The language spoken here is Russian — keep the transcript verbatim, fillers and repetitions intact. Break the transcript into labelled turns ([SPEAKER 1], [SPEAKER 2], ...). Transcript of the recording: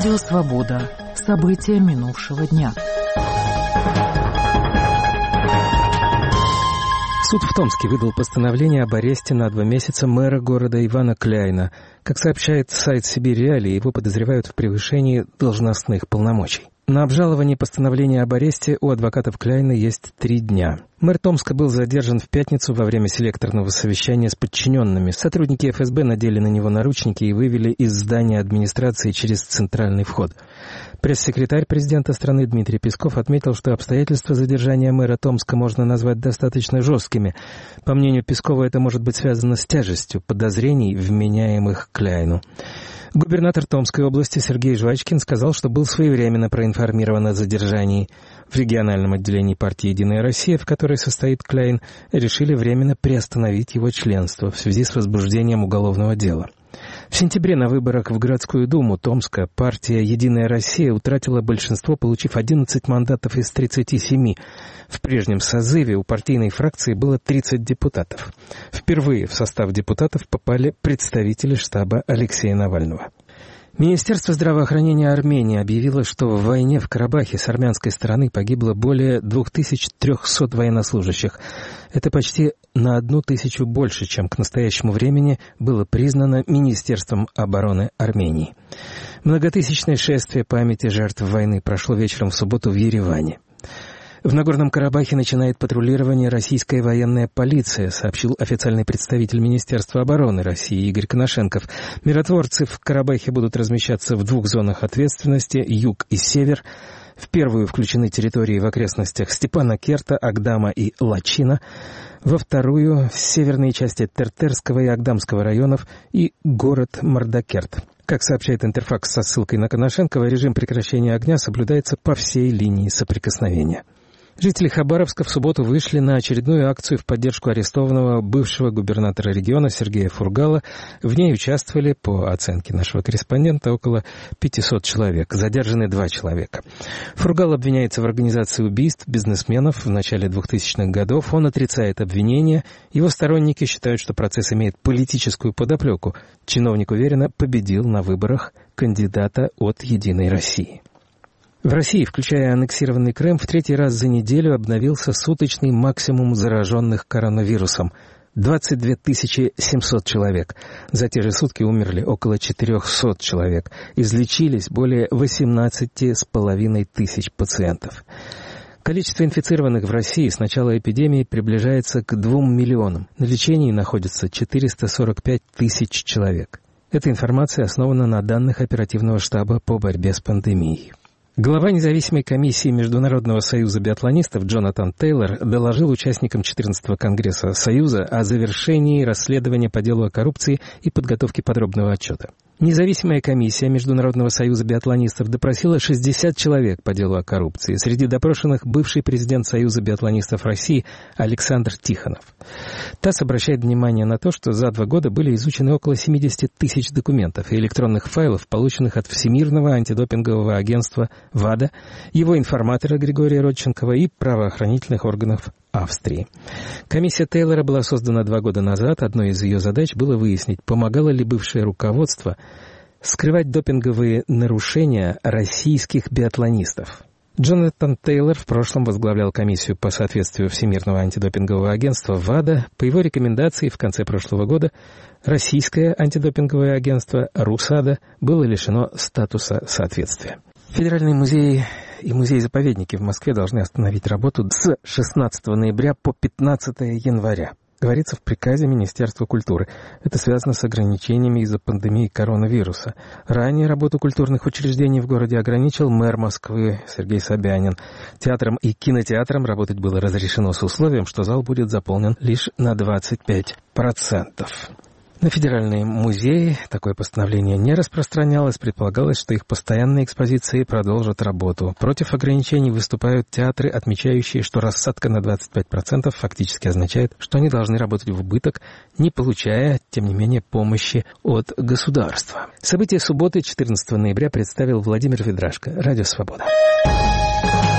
[SPEAKER 1] Радио «Свобода». События минувшего дня.
[SPEAKER 2] Суд в Томске выдал постановление об аресте на два месяца мэра города Ивана Кляйна. Как сообщает сайт «Сибирь Реалии», его подозревают в превышении должностных полномочий. На обжалование постановления об аресте у адвокатов Кляйна есть три дня. Мэр Томска был задержан в пятницу во время селекторного совещания с подчиненными. Сотрудники эф эс бэ надели на него наручники и вывели из здания администрации через центральный вход. Пресс-секретарь президента страны Дмитрий Песков отметил, что обстоятельства задержания мэра Томска можно назвать достаточно жесткими. По мнению Пескова, это может быть связано с тяжестью подозрений, вменяемых Кляйну. Губернатор Томской области Сергей Жвачкин сказал, что был своевременно проинформирован о задержании. В региональном отделении партии «Единая Россия», в которой состоит Кляйн, решили временно приостановить его членство в связи с возбуждением уголовного дела. В сентябре на выборах в городскую думу Томска партия «Единая Россия» утратила большинство, получив одиннадцать мандатов из тридцати семи. В прежнем созыве у партийной фракции было тридцать депутатов. Впервые в состав депутатов попали представители штаба Алексея Навального. Министерство здравоохранения Армении объявило, что в войне в Карабахе с армянской стороны погибло более две тысячи триста военнослужащих. Это почти на одну тысячу больше, чем к настоящему времени было признано Министерством обороны Армении. Многотысячное шествие памяти жертв войны прошло вечером в субботу в Ереване. В Нагорном Карабахе начинает патрулирование российская военная полиция, сообщил официальный представитель Министерства обороны России Игорь Коношенков. Миротворцы в Карабахе будут размещаться в двух зонах ответственности – юг и север. В первую включены территории в окрестностях Степана-Керта, Агдама и Лачина. Во вторую – в северные части Тертерского и Агдамского районов и город Мардакерт. Как сообщает Интерфакс со ссылкой на Коношенкова, режим прекращения огня соблюдается по всей линии соприкосновения. Жители Хабаровска в субботу вышли на очередную акцию в поддержку арестованного бывшего губернатора региона Сергея Фургала. В ней участвовали, по оценке нашего корреспондента, около пятисот человек. Задержаны два человека. Фургал обвиняется в организации убийств бизнесменов в начале двухтысячных годов. Он отрицает обвинения. Его сторонники считают, что процесс имеет политическую подоплеку. Чиновник уверенно победил на выборах кандидата от «Единой России». В России, включая аннексированный Крым, в третий раз за неделю обновился суточный максимум зараженных коронавирусом – двадцать две тысячи семьсот человек. За те же сутки умерли около четырехсот человек. Излечились более восемнадцати с половиной тысяч пациентов. Количество инфицированных в России с начала эпидемии приближается к двум миллионам. На лечении находится четыреста сорок пять тысяч человек. Эта информация основана на данных оперативного штаба по борьбе с пандемией. Глава независимой комиссии Международного союза биатлонистов Джонатан Тейлор доложил участникам четырнадцатого Конгресса Союза о завершении расследования по делу о коррупции и подготовке подробного отчета. Независимая комиссия Международного союза биатлонистов допросила шестьдесят человек по делу о коррупции. Среди допрошенных бывший президент Союза биатлонистов России Александр Тихонов. ТАСС обращает внимание на то, что за два года были изучены около семидесяти тысяч документов и электронных файлов, полученных от Всемирного антидопингового агентства ВАДА, его информатора Григория Родченкова и правоохранительных органов Австрии. Комиссия Тейлора была создана два года назад. Одной из ее задач было выяснить, помогало ли бывшее руководство скрывать допинговые нарушения российских биатлонистов. Джонатан Тейлор в прошлом возглавлял комиссию по соответствию Всемирного антидопингового агентства ВАДА. По его рекомендации в конце прошлого года российское антидопинговое агентство РУСАДА было лишено статуса соответствия. Федеральные музеи и музеи-заповедники в Москве должны остановить работу с шестнадцатого ноября по пятнадцатого января. Говорится в приказе Министерства культуры. Это связано с ограничениями из-за пандемии коронавируса. Ранее работу культурных учреждений в городе ограничил мэр Москвы Сергей Собянин. Театрам и кинотеатрам работать было разрешено с условием, что зал будет заполнен лишь на двадцать пять процентов. На федеральные музеи такое постановление не распространялось. Предполагалось, что их постоянные экспозиции продолжат работу. Против ограничений выступают театры, отмечающие, что рассадка на двадцать пять процентов фактически означает, что они должны работать в убыток, не получая, тем не менее, помощи от государства. События субботы, четырнадцатого ноября, представил Владимир Ведрашко. Радио «Свобода».